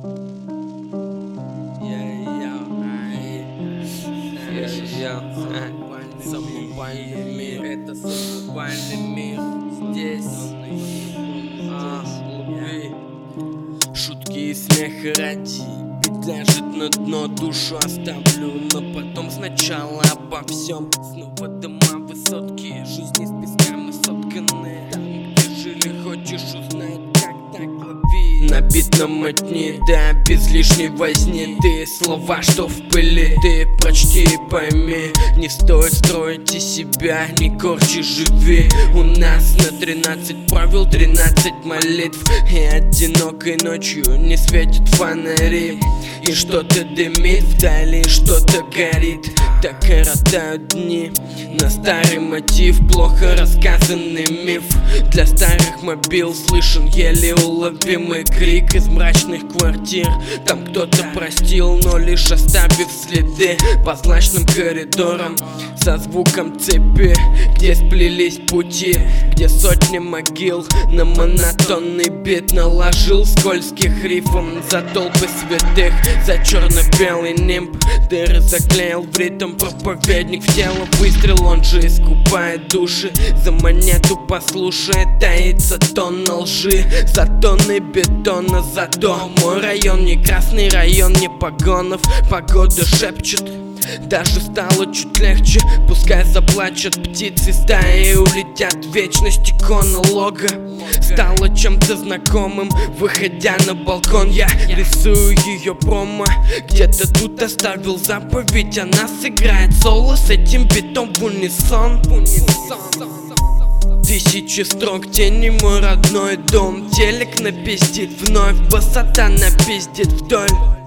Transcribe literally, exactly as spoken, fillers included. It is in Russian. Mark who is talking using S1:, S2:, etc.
S1: Самобальный мир, это самобальный мир. Здесь а, любви, шутки и смех ради. Бит ляжет на дно, душу оставлю, но потом сначала обо всем. Снова дома, высотки, жизни с песками сотканы. Там, где жили, хочешь узнать, как так лови. На битном мотни, да, без лишней возни. Ты слова, что в пыли, ты прочти и пойми. Не стоит строить из себя, не корчи, живи. У нас на тринадцать правил, тринадцать молитв. И одинокой ночью не светят фонари. И что-то дымит вдали, что-то горит. Так коротают дни на старый мотив, плохо рассказанный миф. Для старых мобил слышен еле уловимый крик из мрачных квартир. Там кто-то простил, но лишь оставив следы по злачным коридорам со звуком цепи, где сплелись пути, где сотни могил на монотонный бит наложил скользких рифом за толпы святых, за черно-белый нимб. Дыры заклеил в ритм проповедник, в тело выстрел, он же искупает души. За монету послушает, таится тонна лжи, за тонны бетона. Зато мой район не красный район, не погонов. Погода шепчет, даже стало чуть легче. Пускай заплачут птицы стаи, улетят в вечность икона лога. Стало чем-то знакомым, выходя на балкон, я рисую ее промо. Где-то тут оставил заповедь, она сыграет соло с этим битом в унисон. Тысячи строк, тени, мой родной дом. Телек напиздит вновь, высота напиздит вдоль.